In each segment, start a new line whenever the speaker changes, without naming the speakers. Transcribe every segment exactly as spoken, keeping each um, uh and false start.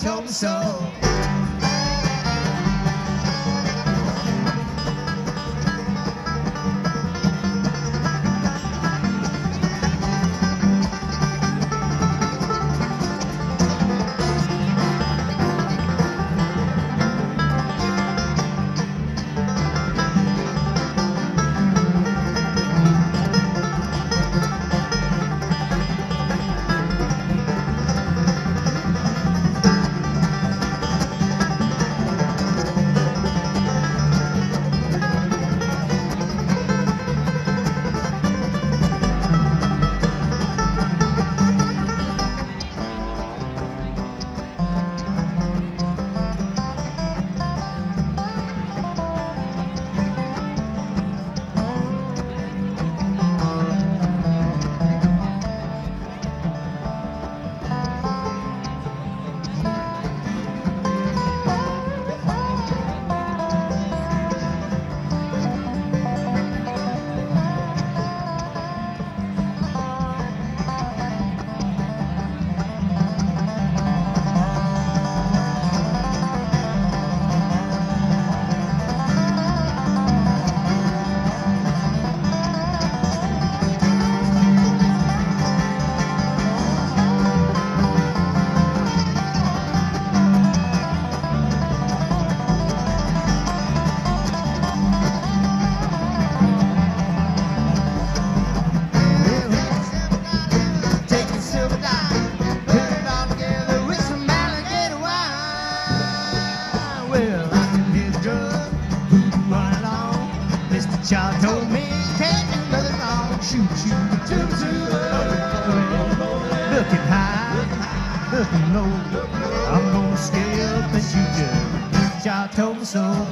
told me so. Child told me can't do nothing wrong. Shoot, shoot, shoot, shoot. Looking high, looking low. I'm gonna stay up and shoot you. Child told me so.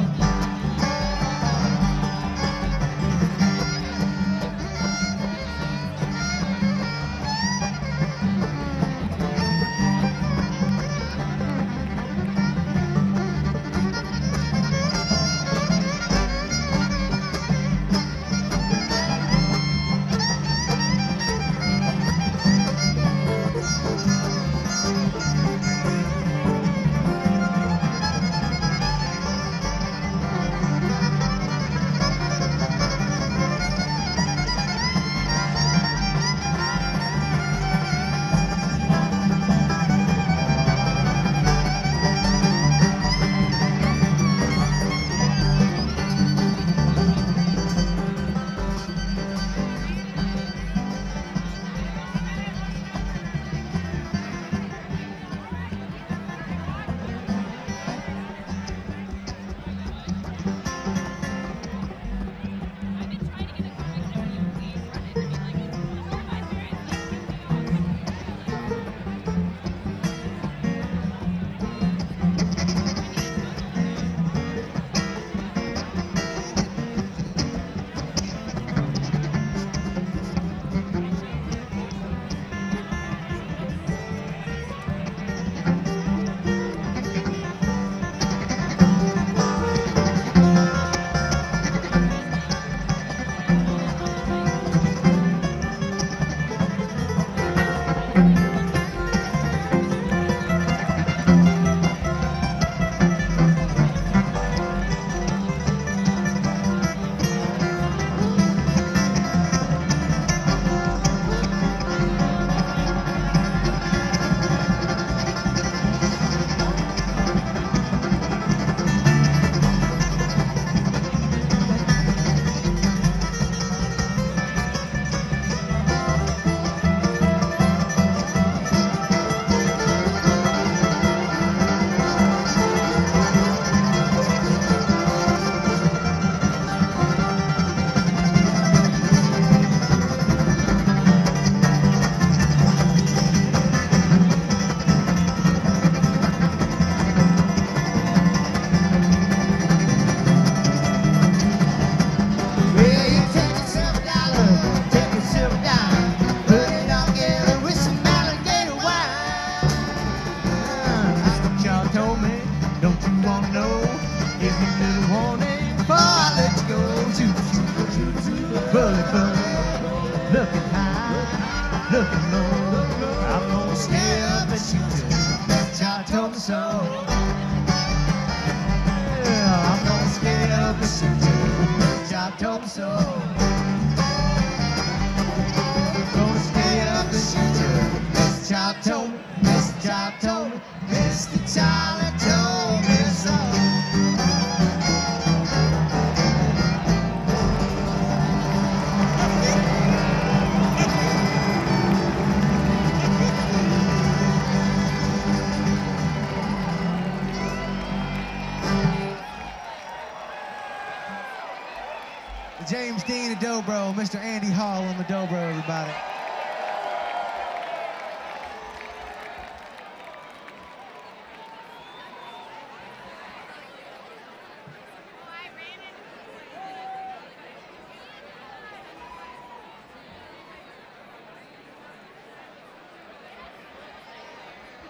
bullet, bullet, looking high, looking low. I'm gonna stay up and shoot you. Child told me so. so. Gonna stay up and shoot you. Mister Child told me, Mister Child told me, Mister Child told me so. James Dean of Dobro, Mister Andy Hall on the Dobro, everybody.